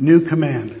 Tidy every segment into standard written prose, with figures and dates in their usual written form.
New command.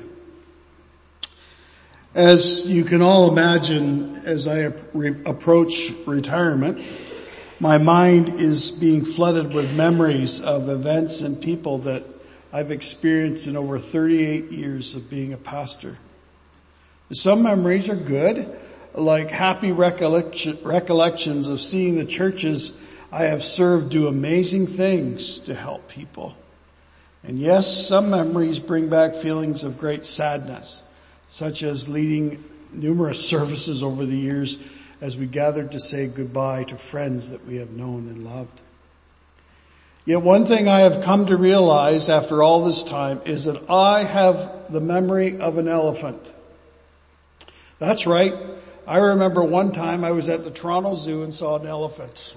As you can all imagine, as I approach retirement, my mind is being flooded with memories of events and people that I've experienced in over 38 years of being a pastor. Some memories are good, like happy recollections of seeing the churches I have served do amazing things to help people. And yes, some memories bring back feelings of great sadness, such as leading numerous services over the years as we gathered to say goodbye to friends that we have known and loved. Yet one thing I have come to realize after all this time is that I have the memory of an elephant. That's right. I remember one time I was at the Toronto Zoo and saw an elephant.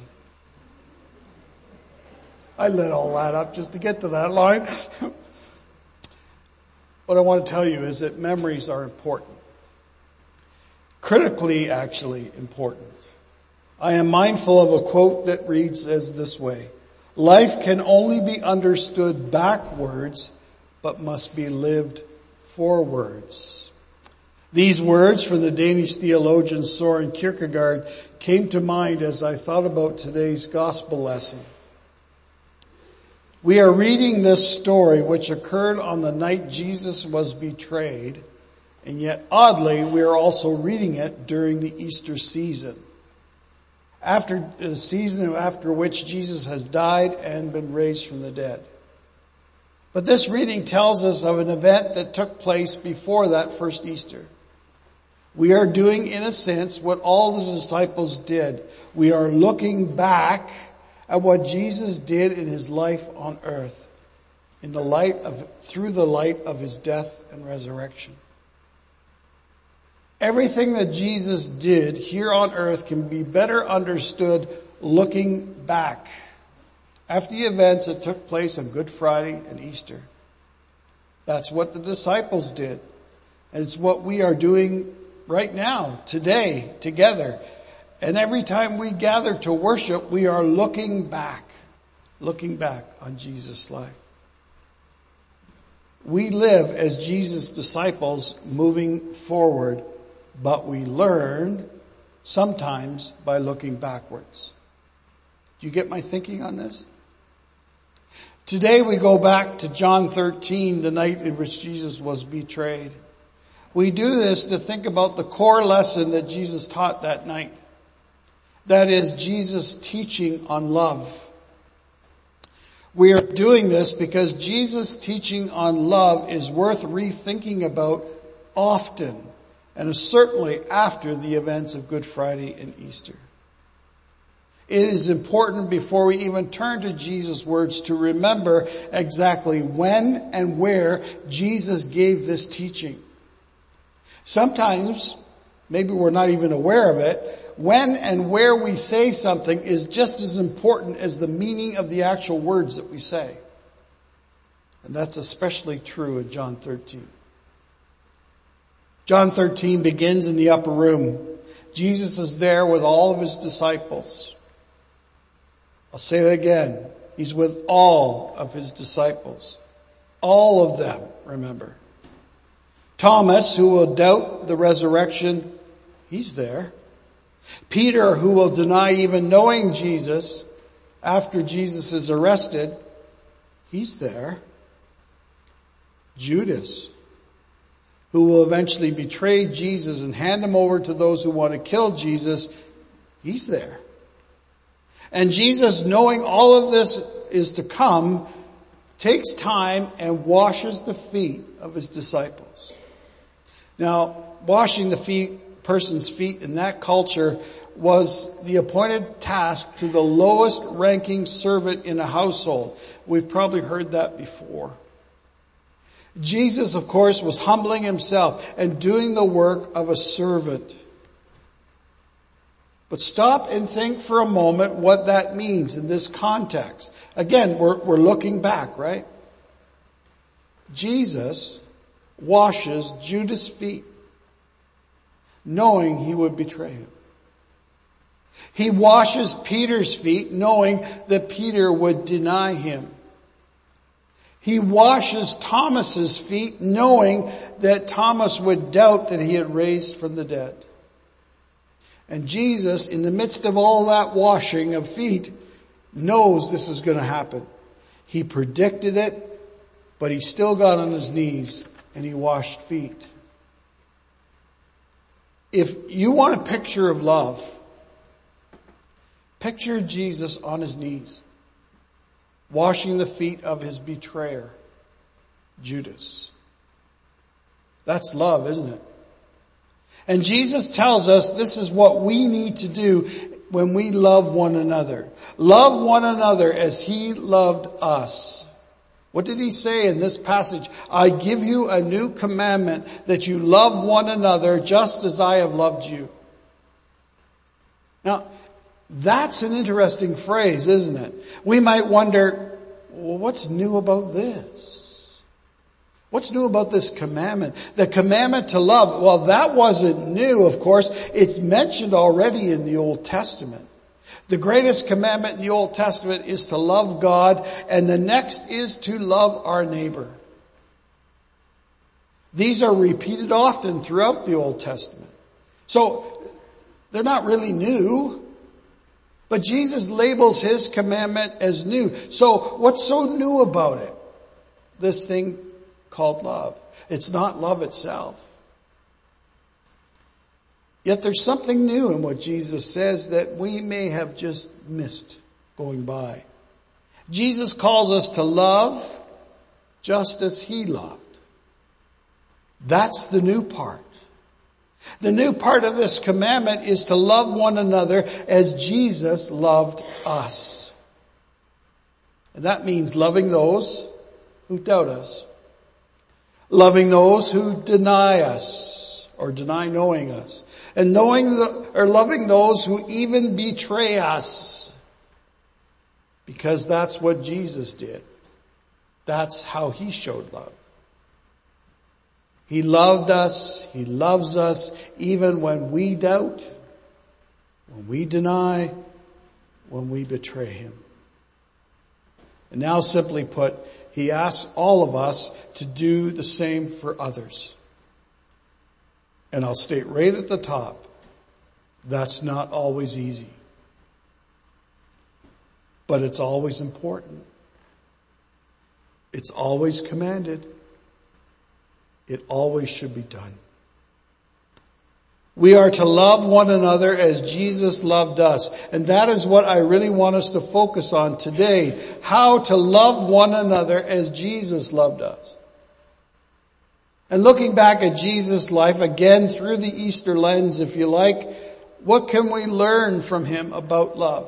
I lit all that up just to get to that line. What I want to tell you is that memories are important. Critically, actually, important. I am mindful of a quote that reads as this way: life can only be understood backwards, but must be lived forwards. These words from the Danish theologian Søren Kierkegaard came to mind as I thought about today's gospel lesson. We are reading this story which occurred on the night Jesus was betrayed, and yet oddly we are also reading it during the Easter season. After the season after which Jesus has died and been raised from the dead. But this reading tells us of an event that took place before that first Easter. We are doing, in a sense, what all the disciples did. We are looking back at what Jesus did in his life on earth, through the light of his death and resurrection. Everything that Jesus did here on earth can be better understood looking back after the events that took place on Good Friday and Easter. That's what the disciples did. And it's what we are doing right now, today, together. And every time we gather to worship, we are looking back on Jesus' life. We live as Jesus' disciples moving forward, but we learn sometimes by looking backwards. Do you get my thinking on this? Today we go back to John 13, the night in which Jesus was betrayed. We do this to think about the core lesson that Jesus taught that night. That is Jesus' teaching on love. We are doing this because Jesus' teaching on love is worth rethinking about often, and certainly after the events of Good Friday and Easter. It is important before we even turn to Jesus' words to remember exactly when and where Jesus gave this teaching. Sometimes, maybe we're not even aware of it, when and where we say something is just as important as the meaning of the actual words that we say. And that's especially true in John 13. John 13 begins in the upper room. Jesus is there with all of his disciples. I'll say that again. He's with all of his disciples. All of them, remember. Thomas, who will doubt the resurrection, he's there. Peter, who will deny even knowing Jesus after Jesus is arrested, he's there. Judas, who will eventually betray Jesus and hand him over to those who want to kill Jesus, he's there. And Jesus, knowing all of this is to come, takes time and washes the feet of his disciples. Now, washing the person's feet in that culture was the appointed task to the lowest ranking servant in a household. We've probably heard that before. Jesus, of course, was humbling himself and doing the work of a servant. But stop and think for a moment what that means in this context. Again, we're looking back, right? Jesus washes Judas' feet, knowing he would betray him. He washes Peter's feet, knowing that Peter would deny him. He washes Thomas's feet, knowing that Thomas would doubt that he had raised from the dead. And Jesus, in the midst of all that washing of feet, knows this is going to happen. He predicted it, but he still got on his knees and he washed feet. If you want a picture of love, picture Jesus on his knees, washing the feet of his betrayer, Judas. That's love, isn't it? And Jesus tells us this is what we need to do when we love one another. Love one another as he loved us. What did he say in this passage? I give you a new commandment, that you love one another just as I have loved you. Now, that's an interesting phrase, isn't it? We might wonder, well, what's new about this? What's new about this commandment? The commandment to love, well, that wasn't new, of course. It's mentioned already in the Old Testament. The greatest commandment in the Old Testament is to love God, and the next is to love our neighbor. These are repeated often throughout the Old Testament. So, they're not really new. But Jesus labels his commandment as new. So, what's so new about it? This thing called love. It's not love itself. Yet there's something new in what Jesus says that we may have just missed going by. Jesus calls us to love just as he loved. That's the new part. The new part of this commandment is to love one another as Jesus loved us. And that means loving those who doubt us. Loving those who deny us or deny knowing us. And loving those who even betray us. Because that's what Jesus did. That's how he showed love. He loved us. He loves us even when we doubt, when we deny, when we betray him. And now simply put, he asks all of us to do the same for others. And I'll state right at the top, that's not always easy. But it's always important. It's always commanded. It always should be done. We are to love one another as Jesus loved us. And that is what I really want us to focus on today. How to love one another as Jesus loved us. And looking back at Jesus' life, again through the Easter lens, if you like, what can we learn from him about love?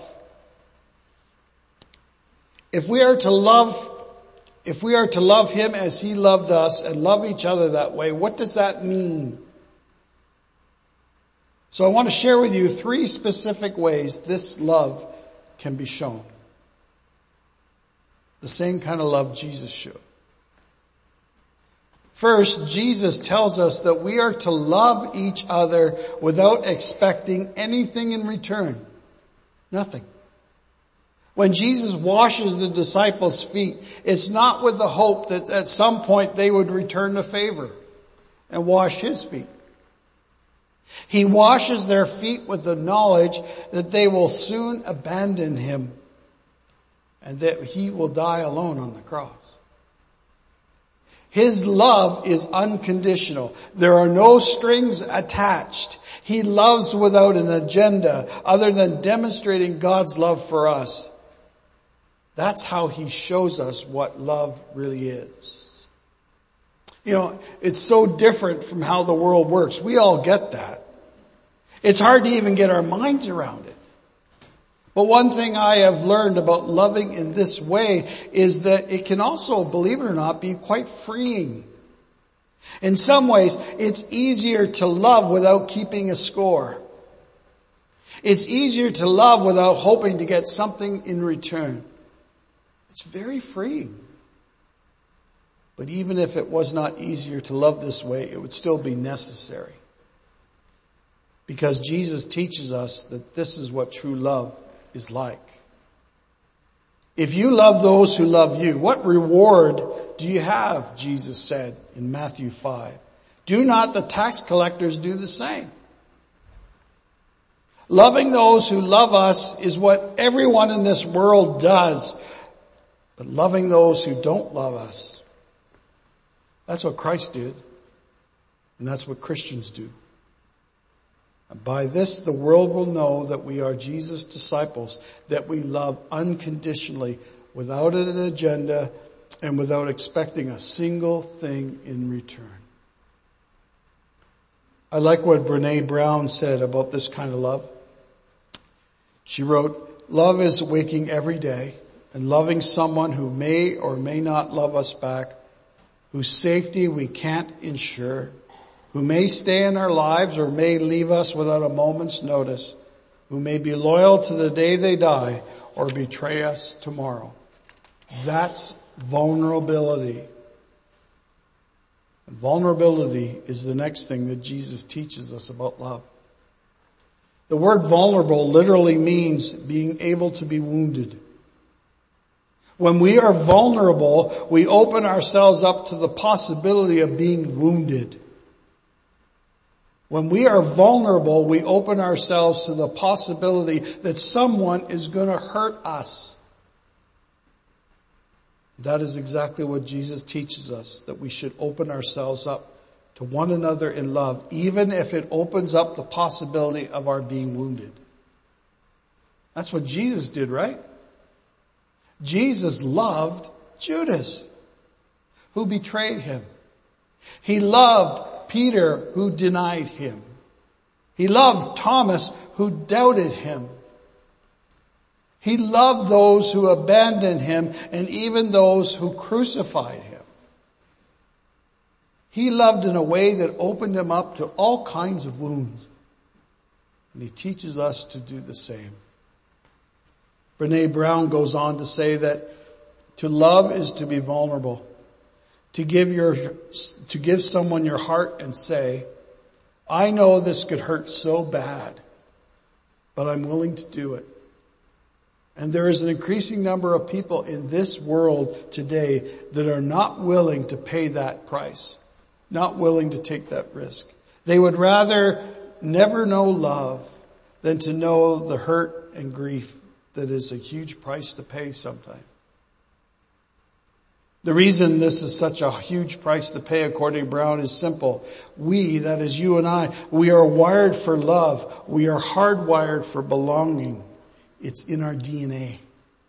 If we are to love him as he loved us and love each other that way, what does that mean? So I want to share with you 3 specific ways this love can be shown. The same kind of love Jesus showed. First, Jesus tells us that we are to love each other without expecting anything in return. Nothing. When Jesus washes the disciples' feet, it's not with the hope that at some point they would return the favor and wash his feet. He washes their feet with the knowledge that they will soon abandon him and that he will die alone on the cross. His love is unconditional. There are no strings attached. He loves without an agenda other than demonstrating God's love for us. That's how he shows us what love really is. You know, it's so different from how the world works. We all get that. It's hard to even get our minds around it. But one thing I have learned about loving in this way is that it can also, believe it or not, be quite freeing. In some ways, it's easier to love without keeping a score. It's easier to love without hoping to get something in return. It's very freeing. But even if it was not easier to love this way, it would still be necessary. Because Jesus teaches us that this is what true love is like. If you love those who love you, what reward do you have? Jesus said in Matthew 5. Do not the tax collectors do the same? Loving those who love us is what everyone in this world does. But loving those who don't love us, that's what Christ did. And that's what Christians do. And by this, the world will know that we are Jesus' disciples, that we love unconditionally, without an agenda, and without expecting a single thing in return. I like what Brené Brown said about this kind of love. She wrote, love is waking every day and loving someone who may or may not love us back, whose safety we can't ensure, who may stay in our lives or may leave us without a moment's notice, who may be loyal to the day they die or betray us tomorrow. That's vulnerability. And vulnerability is the next thing that Jesus teaches us about love. The word vulnerable literally means being able to be wounded. When we are vulnerable, we open ourselves up to the possibility of being wounded. When we are vulnerable, we open ourselves to the possibility that someone is going to hurt us. That is exactly what Jesus teaches us, that we should open ourselves up to one another in love, even if it opens up the possibility of our being wounded. That's what Jesus did, right? Jesus loved Judas, who betrayed him. He loved Peter, who denied him. He loved Thomas, who doubted him. He loved those who abandoned him and even those who crucified him. He loved in a way that opened him up to all kinds of wounds. And he teaches us to do the same. Brené Brown goes on to say that to love is to be vulnerable. To give someone your heart and say, I know this could hurt so bad, but I'm willing to do it. And there is an increasing number of people in this world today that are not willing to pay that price, not willing to take that risk. They would rather never know love than to know the hurt and grief that is a huge price to pay sometimes. The reason this is such a huge price to pay, according to Brown, is simple. We, that is you and I, we are wired for love. We are hardwired for belonging. It's in our DNA.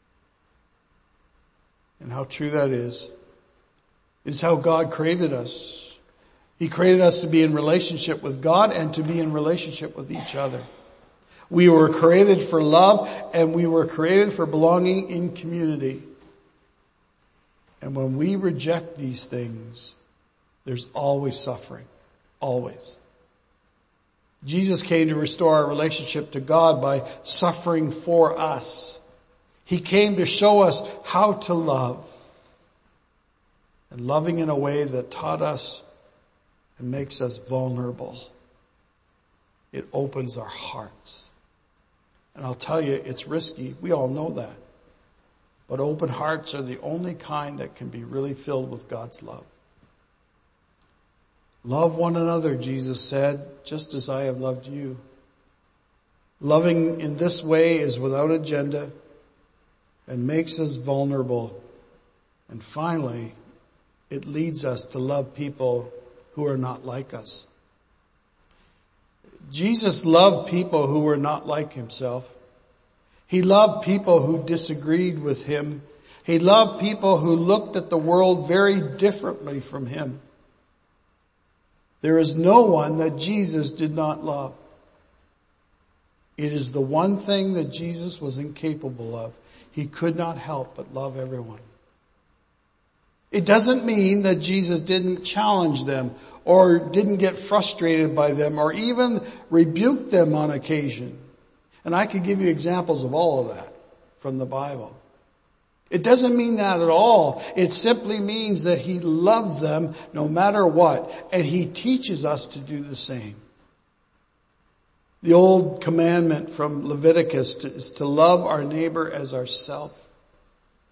And how true that is how God created us. He created us to be in relationship with God and to be in relationship with each other. We were created for love and we were created for belonging in community. And when we reject these things, there's always suffering. Always. Jesus came to restore our relationship to God by suffering for us. He came to show us how to love. And loving in a way that taught us and makes us vulnerable. It opens our hearts. And I'll tell you, it's risky. We all know that. But open hearts are the only kind that can be really filled with God's love. Love one another, Jesus said, just as I have loved you. Loving in this way is without agenda and makes us vulnerable. And finally, it leads us to love people who are not like us. Jesus loved people who were not like himself. He loved people who disagreed with him. He loved people who looked at the world very differently from him. There is no one that Jesus did not love. It is the one thing that Jesus was incapable of. He could not help but love everyone. It doesn't mean that Jesus didn't challenge them or didn't get frustrated by them or even rebuke them on occasion. And I could give you examples of all of that from the Bible. It doesn't mean that at all. It simply means that he loved them no matter what. And he teaches us to do the same. The old commandment from Leviticus is to love our neighbor as ourselves.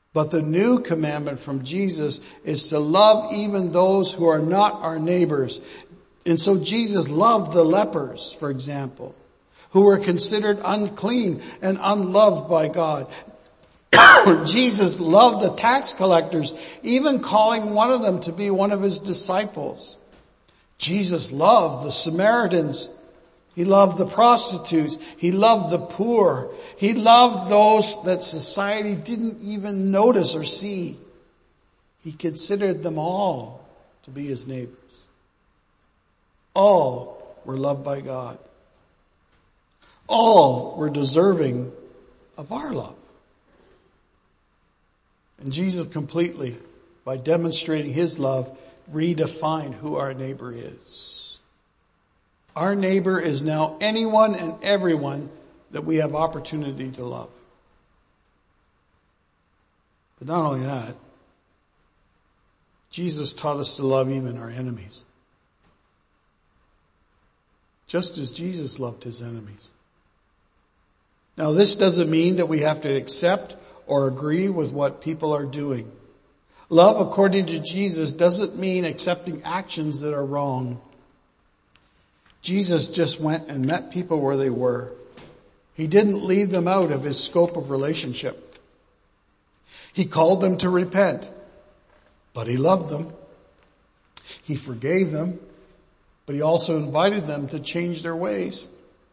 But the new commandment from Jesus is to love even those who are not our neighbors. And so Jesus loved the lepers, for example, who were considered unclean and unloved by God. Jesus loved the tax collectors, even calling one of them to be one of his disciples. Jesus loved the Samaritans. He loved the prostitutes. He loved the poor. He loved those that society didn't even notice or see. He considered them all to be his neighbors. All were loved by God. All were deserving of our love. And Jesus completely, by demonstrating his love, redefined who our neighbor is. Our neighbor is now anyone and everyone that we have opportunity to love. But not only that, Jesus taught us to love even our enemies. Just as Jesus loved his enemies. Now this doesn't mean that we have to accept or agree with what people are doing. Love according to Jesus doesn't mean accepting actions that are wrong. Jesus just went and met people where they were. He didn't leave them out of his scope of relationship. He called them to repent, but he loved them. He forgave them, but he also invited them to change their ways.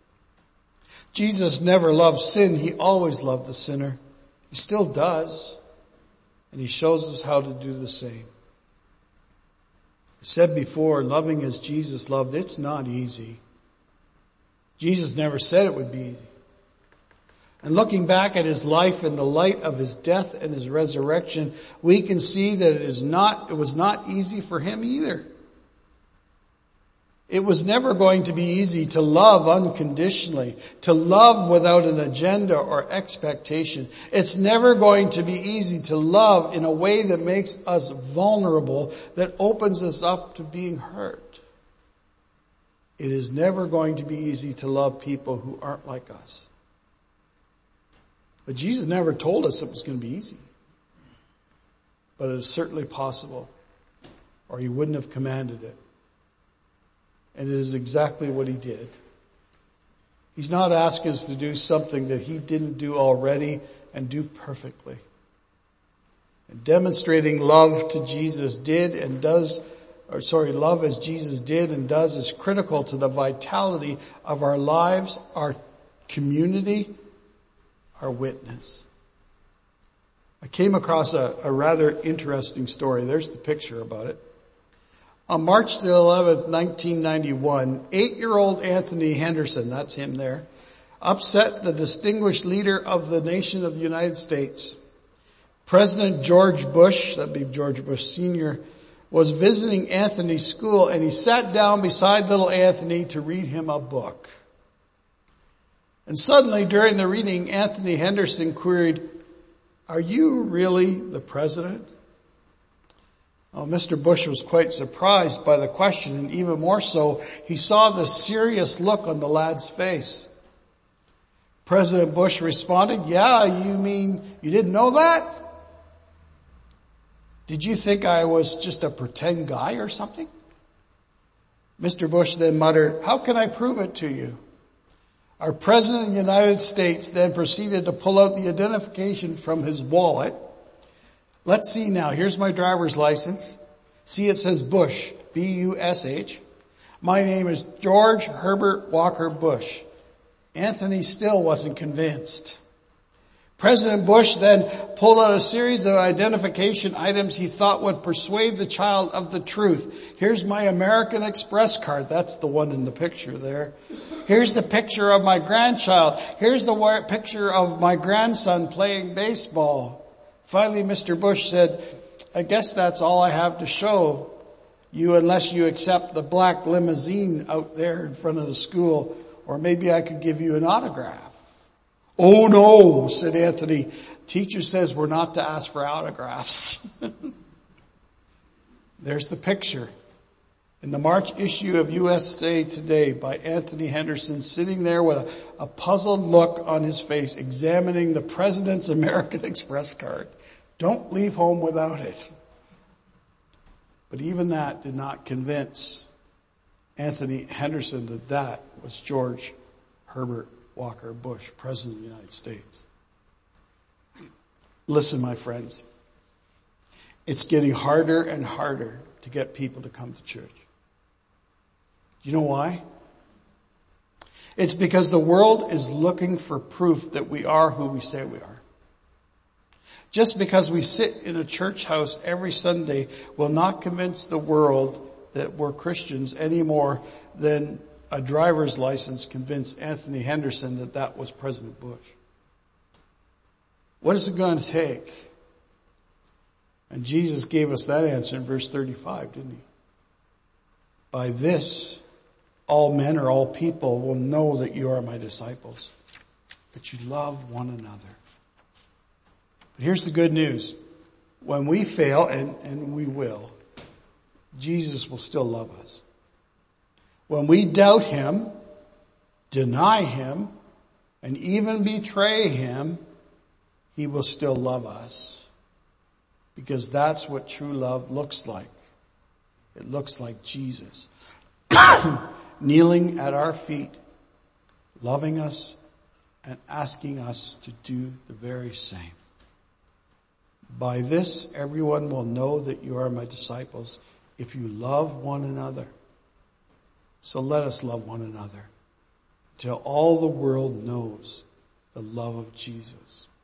Jesus never loved sin. He always loved the sinner. He still does. And he shows us how to do the same. I said before, loving as Jesus loved, it's not easy. Jesus never said it would be easy. And looking back at his life in the light of his death and his resurrection, we can see that it was not easy for him either. It was never going to be easy to love unconditionally, to love without an agenda or expectation. It's never going to be easy to love in a way that makes us vulnerable, that opens us up to being hurt. It is never going to be easy to love people who aren't like us. But Jesus never told us it was going to be easy. But it is certainly possible, or he wouldn't have commanded it. And it is exactly what he did. He's not asking us to do something that he didn't do already and do perfectly. And demonstrating love to Jesus love as Jesus did and does is critical to the vitality of our lives, our community, our witness. I came across a rather interesting story. There's the picture about it. On March the 11th, 1991, 8-year-old Anthony Henderson, that's him there, upset the distinguished leader of the nation of the United States. President George Bush, that'd be George Bush Sr., was visiting Anthony's school, and he sat down beside little Anthony to read him a book. And suddenly, during the reading, Anthony Henderson queried, "Are you really the president?" Oh, Mr. Bush was quite surprised by the question, and even more so, he saw the serious look on the lad's face. President Bush responded, "Yeah, you mean you didn't know that? Did you think I was just a pretend guy or something?" Mr. Bush then muttered, "How can I prove it to you?" Our President of the United States then proceeded to pull out the identification from his wallet. Let's see now. Here's my driver's license. See, it says Bush, B-U-S-H. My name is George Herbert Walker Bush. Anthony still wasn't convinced. President Bush then pulled out a series of identification items he thought would persuade the child of the truth. Here's my American Express card. That's the one in the picture there. Here's the picture of my grandchild. Here's the picture of my grandson playing baseball. Finally, Mr. Bush said, "I guess that's all I have to show you unless you accept the black limousine out there in front of the school, or maybe I could give you an autograph." "Oh no," said Anthony. "Teacher says we're not to ask for autographs." There's the picture in the March issue of USA Today by Anthony Henderson, sitting there with a puzzled look on his face, examining the president's American Express card. Don't leave home without it. But even that did not convince Anthony Henderson that that was George Herbert Walker Bush, President of the United States. Listen, my friends. It's getting harder and harder to get people to come to church. You know why? It's because the world is looking for proof that we are who we say we are. Just because we sit in a church house every Sunday will not convince the world that we're Christians any more than a driver's license convinced Anthony Henderson that that was President Bush. What is it going to take? And Jesus gave us that answer in verse 35, didn't he? By this, all men or all people will know that you are my disciples, that you love one another. But here's the good news. When we fail, and we will, Jesus will still love us. When we doubt him, deny him, and even betray him, he will still love us. Because that's what true love looks like. It looks like Jesus. Kneeling at our feet, loving us, and asking us to do the very same. By this, everyone will know that you are my disciples if you love one another. So let us love one another until all the world knows the love of Jesus.